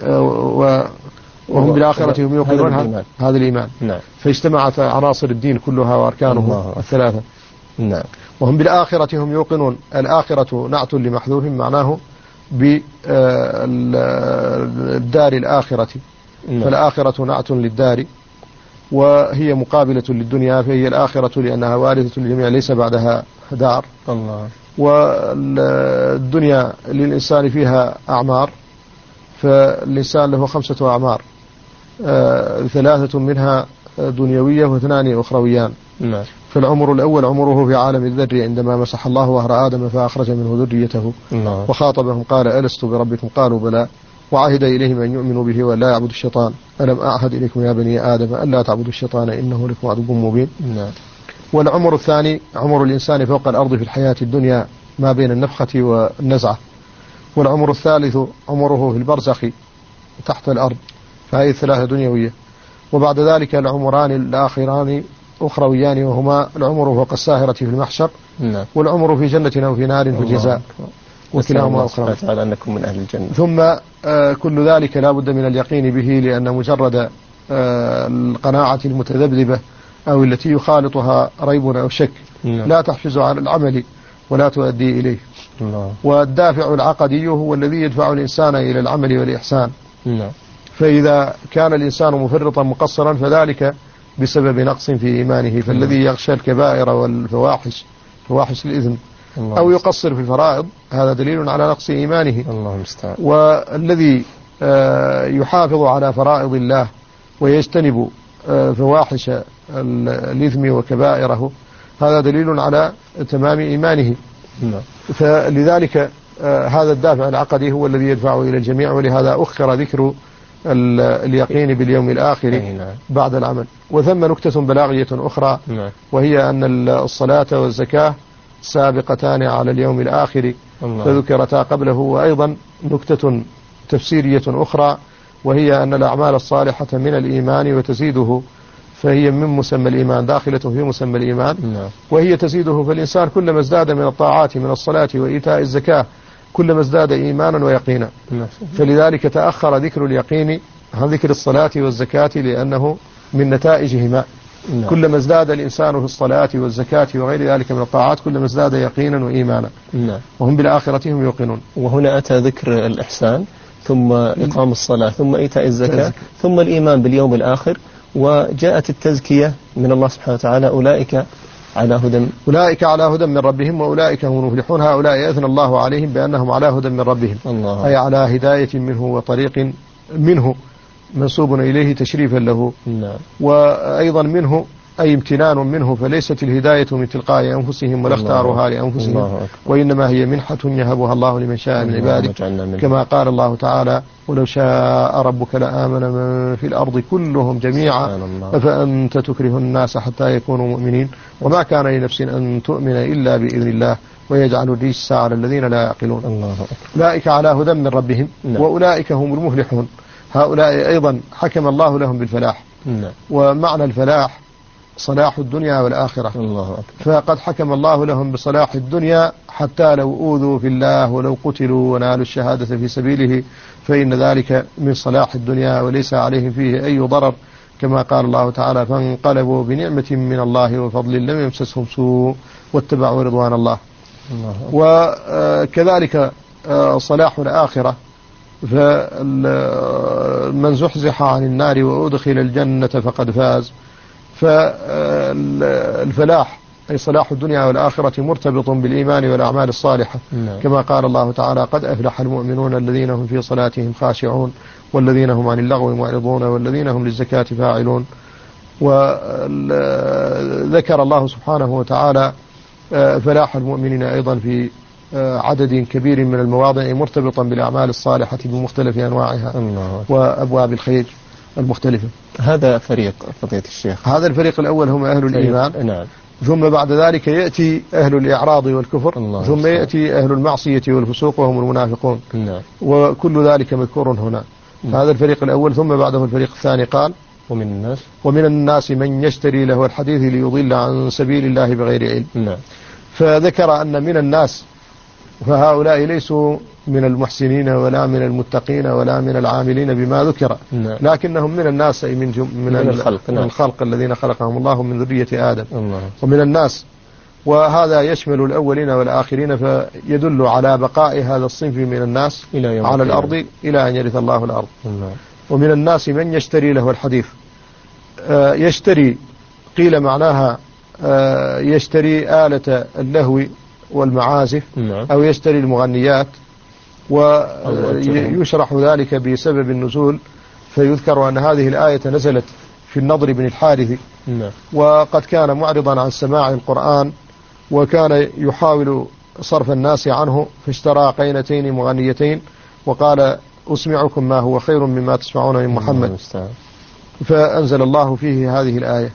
وهم بالآخرة هم يوقنون، هذا الإيمان. فاجتمعت عناصر الدين كلها وأركانه الثلاثة. وهم بالآخرة هم يوقنون. الآخرة نعت لمحذوف، معناه بالدار الآخرة. فالآخرة نعت للدار وهي مقابلة للدنيا، فهي الآخرة لأنها واردة للجميع ليس بعدها دار. والدنيا للإنسان فيها أعمار، فالإنسان له 5 أعمار، 3 منها دنيوية و2 أخرويان. فالعمر الأول عمره في عالم الذر عندما مسح الله ظهر آدم فأخرج منه ذريته وخاطبهم قال ألست بربكم؟ قالوا بلى. وعهد إليهم أن يؤمنوا به ولا يعبدوا الشيطان. ألم أعهد إليكم يا بني آدم ألا تعبدوا الشيطان إنه لكم عدو مبين. والعمر الثاني عمر الإنسان فوق الأرض في الحياة الدنيا ما بين النفخة والنزعة. والعمر الثالث عمره في البرزخ تحت الأرض، فهذه 3 دنيوية. وبعد ذلك العمران الآخران أخرويان، وهما العمر فوق الساهرة في المحشر، والعمر في جنة أو في نار في الجزاء، وكلاهما أخرى. أنكم من أهل الجنة. ثم كل ذلك لا بد من اليقين به، لأن مجرد القناعة المتذبذبة أو التي يخالطها ريب أو شك لا تحفز على العمل ولا تؤدي إليه. والدافع العقدي هو الذي يدفع الإنسان إلى العمل والإحسان. فإذا كان الإنسان مفرطا مقصرا فذلك بسبب نقص في إيمانه. فالذي يغشى الكبائر والفواحش، فواحش الإثم، أو يقصر في الفرائض، هذا دليل على نقص إيمانه. والذي يحافظ على فرائض الله ويجتنب فواحش الإثم وكبائره، هذا دليل على تمام إيمانه. فلذلك هذا الدافع العقدي هو الذي يدفع إلى الجميع، ولهذا أخر ذكر اليقين باليوم الآخر بعد العمل. وثم نكتة بلاغية أخرى، وهي أن الصلاة والزكاة سابقتان على اليوم الآخر فذكرتا قبله. وأيضا نكتة تفسيرية أخرى، وهي أن الأعمال الصالحة من الإيمان وتزيده، فهي من مسمى الإيمان، داخلة في مسمى الإيمان، وهي تزيده. فالإنسان كلما ازداد من الطاعات من الصلاة وإيتاء الزكاة كلما ازداد إيمانا ويقينا. فلذلك تأخر ذكر اليقين عن ذكر الصلاة والزكاة، لأنه من نتائجهما. كلما ازداد الإنسان في الصلاة والزكاة وغير ذلك من الطاعات كلما ازداد يقينا وإيمانا، وهم بالآخرة هم يوقنون. وهنا أتى ذكر الإحسان، ثم إقام الصلاة، ثم إيتاء الزكاة، ثم الإيمان باليوم الآخر، وجاءت التزكية من الله سبحانه وتعالى: أولئك على هدى من ربهم وأولئك هم المفلحون. هؤلاء أثنى الله عليهم بأنهم على هدى من ربهم، أي على هداية منه وطريق منه منسوب إليه تشريفا له. وأيضا منه أي امتنان منه، فليست الهداية من تلقاء أنفسهم ولا اختاروها لأنفسهم، وإنما هي منحة يهبها الله لمن شاء من عباده، كما قال الله تعالى: ولو شاء ربك لآمن من في الأرض كلهم جميعا أفأنت تكره الناس حتى يكونوا مؤمنين وما كان لنفس أن تؤمن إلا بإذن الله ويجعل الرجس على الذين لا يعقلون. أولئك على هدى من ربهم وأولئك هم المفلحون. هؤلاء أيضا حكم الله لهم بالفلاح، ومعنى الفلاح صلاح الدنيا والآخرة. فقد حكم الله لهم بصلاح الدنيا، حتى لو أوذوا في الله ولو قتلوا ونالوا الشهادة في سبيله فإن ذلك من صلاح الدنيا وليس عليهم فيه أي ضرر، كما قال الله تعالى: فانقلبوا بنعمة من الله وفضل لم يمسسهم سوء واتبعوا رضوان الله. وكذلك صلاح الآخرة، فمن زحزح عن النار وأدخل الجنة فقد فاز. فالفلاح أي صلاح الدنيا والآخرة مرتبط بالإيمان والأعمال الصالحة، كما قال الله تعالى: قد أفلح المؤمنون الذين هم في صلاتهم خاشعون والذين هم عن اللغو معرضون والذين هم للزكاة فاعلون. وذكر الله سبحانه وتعالى فلاح المؤمنين أيضا في عدد كبير من المواضع مرتبطا بالأعمال الصالحة بمختلف أنواعها وأبواب الخير المختلفة. هذا فريق فضيلة الشيخ. هذا الفريق الأول هم أهل الإيمان، ثم بعد ذلك يأتي أهل الإعراض والكفر، ثم يأتي أهل المعصية والفسوق وهم المنافقون. وكل ذلك مذكور هنا. هذا الفريق الأول. ثم بعده الفريق الثاني قال: ومن الناس من يشتري له الحديث ليضل عن سبيل الله بغير علم. فذكر أن من الناس، فهؤلاء ليسوا من المحسنين ولا من المتقين ولا من العاملين بما ذكر، لكنهم من الناس، أي من الخلق الذين خلقهم الله من ذرية آدم. ومن الناس، وهذا يشمل الأولين والآخرين، فيدل على بقاء هذا الصنف من الناس على الأرض إلى أن يرث الله الأرض. ومن الناس من يشتري له الحديث. يشتري قيل معناها يشتري آلة اللهو والمعازف، أو يشتري المغنيات، ويشرح ذلك بسبب النزول. فيذكر أن هذه الآية نزلت في النضر بن الحارث، وقد كان معرضا عن سماع القرآن، وكان يحاول صرف الناس عنه، فاشترى قينتين مغنيتين وقال: أسمعكم ما هو خير مما تسمعون من محمد، فأنزل الله فيه هذه الآية.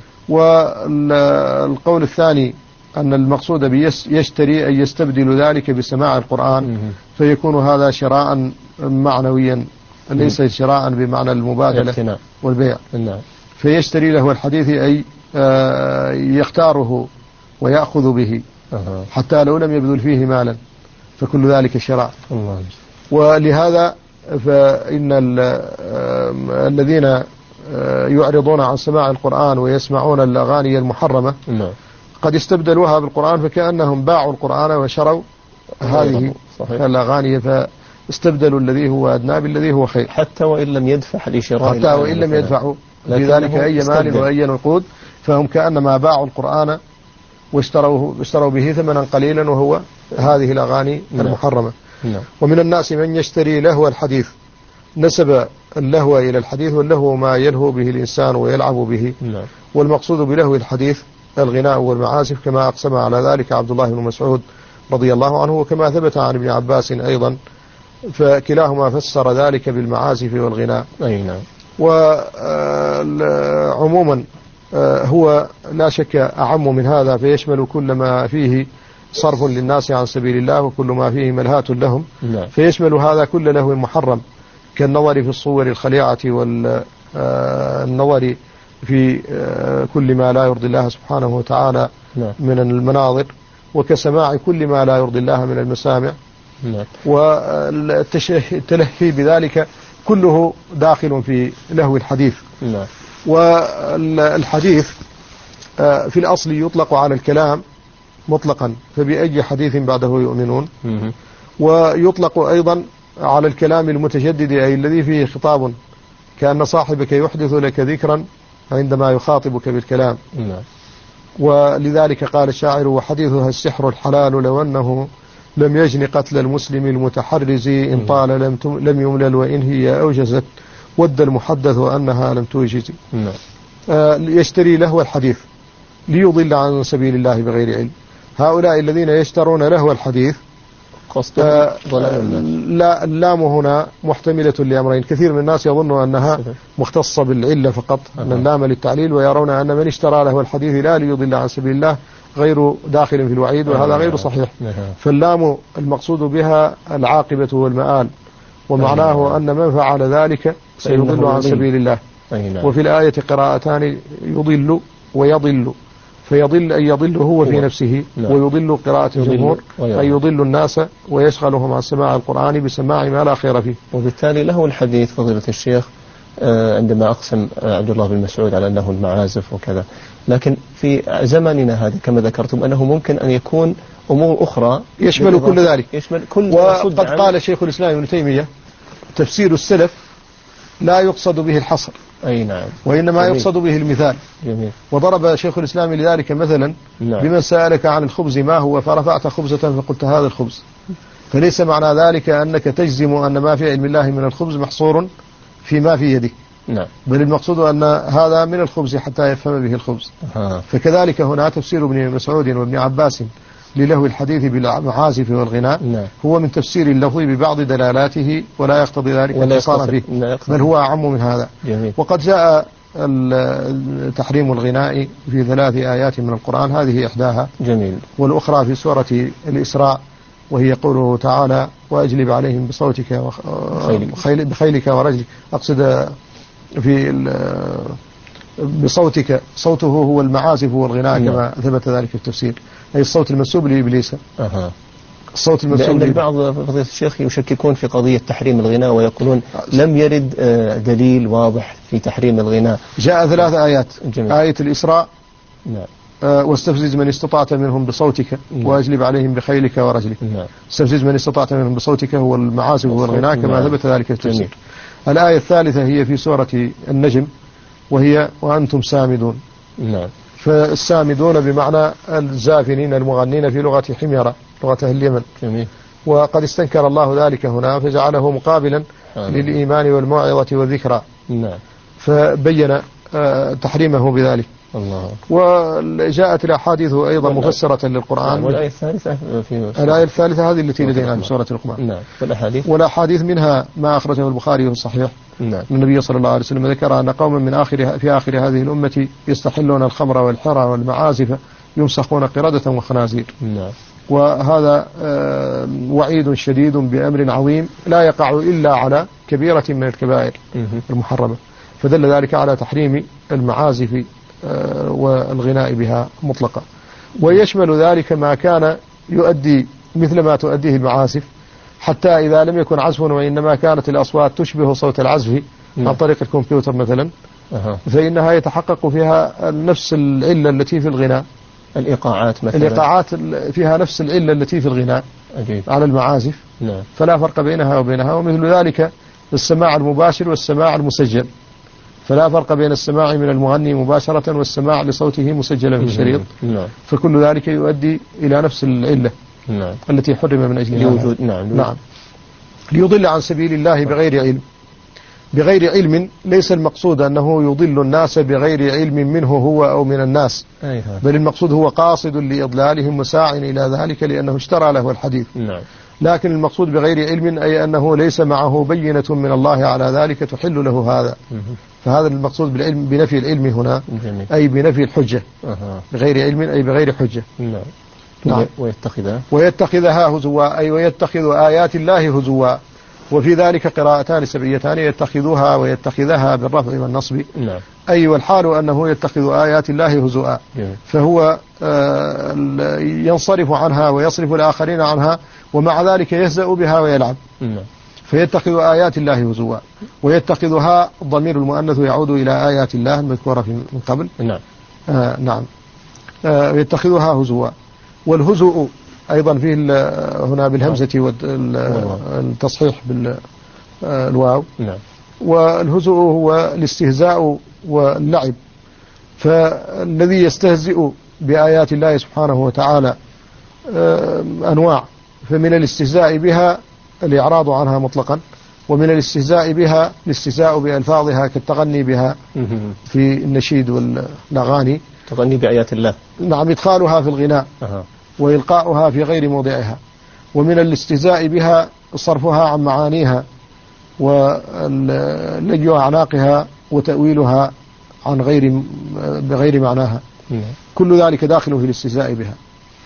والقول الثاني أن المقصود يشتري أن يستبدل ذلك بسماع القرآن، فيكون هذا شراء معنويا ليس شراء بمعنى المبادلة والبيع. فيشتري له الحديث أي يختاره ويأخذ به حتى لو لم يبذل فيه مالا، فكل ذلك شراء. ولهذا فإن الذين يعرضون عن سماع القرآن ويسمعون الأغاني المحرمة قد استبدلوها بالقرآن، فكأنهم باعوا القرآن وشروا هذه الأغاني، فاستبدلوا الذي هو أدنى بالذي هو خير، حتى وإن لم يدفع لشراء، حتى وإن لم يدفعوا بذلك أي مال وأي نقود، فهم كأنما باعوا القرآن واشتروا به ثمنا قليلا، وهو هذه الأغاني المحرمة. ومن الناس من يشتري لهو الحديث، نسب اللهو إلى الحديث، واللهو ما يلهو به الإنسان ويلعب به. والمقصود بلهو الحديث الغناء والمعازف، كما أقسم على ذلك عبد الله بن مسعود رضي الله عنه، وكما ثبت عن ابن عباس أيضا فكلاهما فسر ذلك بالمعازف والغناء. أي نعم. وعموما هو لا شك أعم من هذا، فيشمل كل ما فيه صرف للناس عن سبيل الله وكل ما فيه ملهاة لهم. نعم. فيشمل هذا كل لهو محرم، كالنظر في الصور الخليعة والنظر في كل ما لا يرضي الله سبحانه وتعالى من المناظر، وكسماع كل ما لا يرضي الله من المسامع. والتلهي بذلك كله داخل في لهو الحديث. والحديث في الأصل يطلق على الكلام مطلقا، فبأي حديث بعده يؤمنون. ويطلق أيضا على الكلام المتجدد، أي الذي فيه خطاب، كأن صاحبك يحدث لك ذكرا عندما يخاطبك بالكلام. ولذلك قال الشاعر: وحديثها السحر الحلال لو أنه لم يجن قتل المسلم المتحرز، إن طال لم يملل وإن هي أوجزت ود المحدث أنها لم توجز. يشتري لهو الحديث ليضل عن سبيل الله بغير علم. هؤلاء الذين يشترون لهو الحديث لا اللام هنا محتملة لأمرين. كثير من الناس يظن أنها مختصة بالعلة فقط، أن اللام للتعليل، ويرون أن من اشترى لهو الحديث لا ليضل عن سبيل الله غير داخل في الوعيد، وهذا غير صحيح. فاللام المقصود بها العاقبة والمآل، ومعناه أن من فعل ذلك سيضل عن سبيل الله. وفي الآية قراءتان: يضل ويضل. فيضل أن يضل هو في نفسه، ويضل قراءة الجمهور أن يضل الناس ويشغلهم عن سماع القرآن بسماع ما لا خير فيه. وبالتالي له الحديث فضيلة الشيخ عندما أقسم عبد الله بن مسعود على أنه المعازف وكذا، لكن في زماننا هذا كما ذكرتم أنه ممكن أن يكون أمور أخرى يشمل كل ذلك. وقد قال قال شيخ الإسلام ابن تيمية: تفسير السلف لا يقصد به الحصر، أي نعم، وإنما يقصد به المثال. جميل. وضرب شيخ الإسلام لذلك مثلا بمن سألك عن الخبز ما هو فرفعت خبزة فقلت هذا الخبز، فليس معنى ذلك أنك تجزم أن ما في علم الله من الخبز محصور فيما في يدك، بل المقصود أن هذا من الخبز حتى يفهم به الخبز. فكذلك هنا تفسير ابن مسعود وابن عباس للهو الحديث بالمعازف والغناء هو من تفسير اللفظ ببعض دلالاته، ولا يقتضي ذلك اختصارا فيه، بل هو أعم من هذا. جميل. وقد جاء تحريم الغناء في 3 آيات من القرآن، هذه إحداها. جميل. والأخرى في سورة الإسراء، وهي قوله تعالى: وأجلب عليهم بصوتك بخيلك ورجلك. أقصد في بصوتك، صوته هو المعازف والغناء كما ثبت ذلك في التفسير، أي الصوت المنسوب لإبليس. الصوت المنسوب لأن البعض فضيلة الشيخ يشككون في قضية تحريم الغناء ويقولون لم يرد دليل واضح في تحريم الغناء. جاء 3 آيات. جميل. آية الإسراء: واستفزز من استطعت منهم بصوتك وأجلب عليهم بخيلك ورجلك. استفزز من استطعت منهم بصوتك هو المعازف والغناء كما ثبت ذلك في التفسير. الآية الثالثة هي في سورة النجم، وهي: وأنتم سامدون. فالسامدون بمعنى الزافنين المغنين في لغة حميرة، لغة أهل اليمن. جميل. وقد استنكر الله ذلك هنا فجعله مقابلا للإيمان والموعظة والذكرى. فبين تحريمه بذلك. الله. وجاءت الأحاديث أيضا مفسرة للقرآن. والآية الثالثة الآية الثالثة هذه التي لدينا في سورة لقمان. والأحاديث منها ما أخرجه البخاري في الصحيح. النبي صلى الله عليه وسلم ذكر أن قوما من في آخر هذه الأمة يستحلون الخمر والحرى والمعازف يمسخون قردة وخنازير. وهذا وعيد شديد بأمر عظيم لا يقع إلا على كبيرة من الكبائر المحرمة، فدل ذلك على تحريم المعازف والغناء بها مطلقا. ويشمل ذلك ما كان يؤدي مثل ما تؤديه المعازف، حتى إذا لم يكن عزف وإنما كانت الأصوات تشبه صوت العزف عن طريق الكمبيوتر مثلا، فإنها يتحقق فيها نفس العلة التي في الغناء. الإيقاعات مثلا، الإيقاعات فيها نفس العلة التي في الغناء على المعازف. فلا فرق بينها وبينها. ومثل ذلك السماع المباشر والسماع المسجل، فلا فرق بين السماع من المغني مباشرة والسماع لصوته مسجلا في الشريط. فكل ذلك يؤدي إلى نفس العلة التي حرم من أجلها. نعم. ليضل عن سبيل الله بغير علم. بغير علم ليس المقصود أنه يضل الناس بغير علم منه هو أو من الناس، بل المقصود هو قاصد لإضلالهم وساع إلى ذلك لأنه اشترى له الحديث. لكن المقصود بغير علم أي أنه ليس معه بينة من الله على ذلك تحل له هذا. فهذا المقصود بالعلم بنفي العلم هنا أي بنفي الحجة. بغير علم أي بغير حجة. نعم. ويتخذها هزوا أي ويتخذ آيات الله هزوا. وفي ذلك قراءتان سبعيتان يتخذها ويتخذها بالرفع والنصب. نعم. أي والحال أنه يتخذ آيات الله هزوا فهو ينصرف عنها ويصرف الآخرين عنها ومع ذلك يهزأ بها ويلعب. فيتخذ آيات الله هزوا. ويتخذها الضمير المؤنث يعود إلى آيات الله المذكورة من قبل. نعم. نعم. يتخذها هزوا. والهزؤ أيضا فيه هنا بالهمزة والتصحيح بالواو. نعم. والهزؤ هو الاستهزاء واللعب. فالذي يستهزئ بآيات الله سبحانه وتعالى أنواع. فمن الاستهزاء بها الإعراض عنها مطلقا ومن الاستهزاء بها الاستهزاء بألفاظها كالتغني بها في النشيد والأغاني. تغني بآيات الله. نعم. إدخالها في الغناء وإلقاؤها في غير موضعها. ومن الاستهزاء بها صرفها عن معانيها ولجو أعناقها وتأويلها عن بغير معناها. كل ذلك داخل في الاستهزاء بها.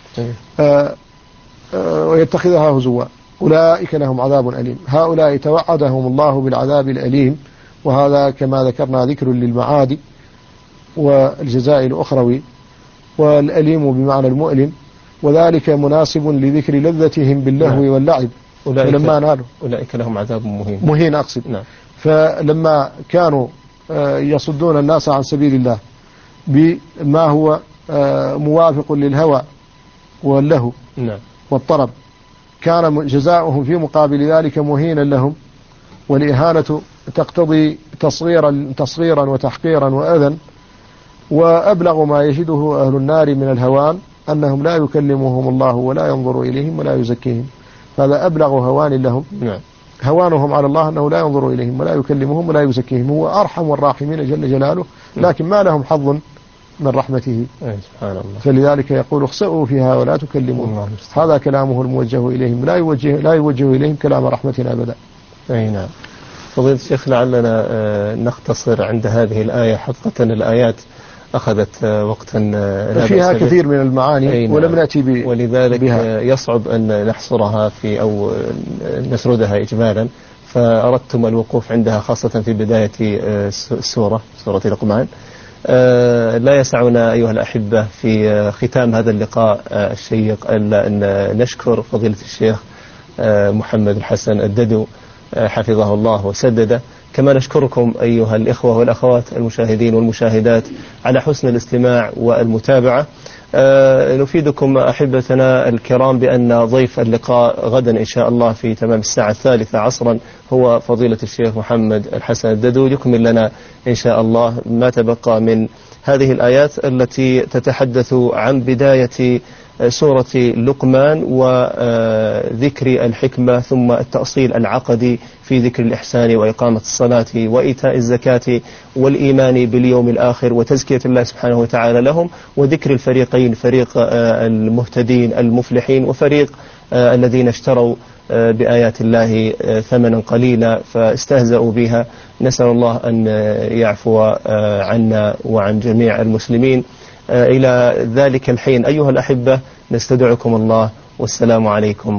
ويتخذها هزوا. أولئك لهم عذاب أليم. هؤلاء توعدهم الله بالعذاب الأليم وهذا كما ذكرنا ذكر للمعاد والجزاء الأخروي والأليم بمعنى المؤلم وذلك مناسب لذكر لذتهم باللهو واللعب. أولئك لهم عذاب مهين أقصد. نعم. فلما كانوا يصدون الناس عن سبيل الله بما هو موافق للهوى واللهو والطرب كان جزاؤهم في مقابل ذلك مهينا لهم. والإهانة تقتضي تصغيرا وتحقيرا وأذى. وأبلغ ما يجده أهل النار من الهوان أنهم لا يكلمهم الله ولا ينظر إليهم ولا يزكيهم. هذا أبلغ هوان لهم. هوانهم على الله أنه لا ينظر إليهم ولا يكلمهم ولا يزكيهم. هو أرحم الراحمين جل جلاله لكن ما لهم حظ من رحمته. سبحان الله. فلذلك يقول اخسئوا فيها ولا تكلمون. هذا كلامه الموجه إليهم لا يوجه إليهم كلام رحمتنا أبدا. أي نعم. فضيلة الشيخ لعلنا نختصر عند هذه الآية. حقيقة الآيات أخذت وقتا فيها كثير من المعاني ولم نأتي ولذلك بها. يصعب أن نحصرها أو نسردها إجمالا فأردتم الوقوف عندها خاصة في بداية سورة لقمان. لا يسعنا أيها الأحبة في ختام هذا اللقاء الشيق إلا أن نشكر فضيلة الشيخ محمد الحسن الددو حفظه الله وسدده. كما نشكركم أيها الإخوة والأخوات المشاهدين والمشاهدات على حسن الاستماع والمتابعة. نفيدكم أحبتنا الكرام بأن ضيف اللقاء غدا إن شاء الله في تمام الساعة 3 عصرا هو فضيلة الشيخ محمد الحسن الددو يكمل لنا إن شاء الله ما تبقى من هذه الآيات التي تتحدث عن بداية سورة لقمان وذكر الحكمة ثم التأصيل العقدي في ذكر الإحسان وإقامة الصلاة وإيتاء الزكاة والإيمان باليوم الآخر وتزكية الله سبحانه وتعالى لهم وذكر الفريقين فريق المهتدين المفلحين وفريق الذين اشتروا بآيات الله ثمنا قليلا فاستهزأوا بها. نسأل الله أن يعفو عنا وعن جميع المسلمين. إلى ذلك الحين أيها الأحبة نستودعكم الله والسلام عليكم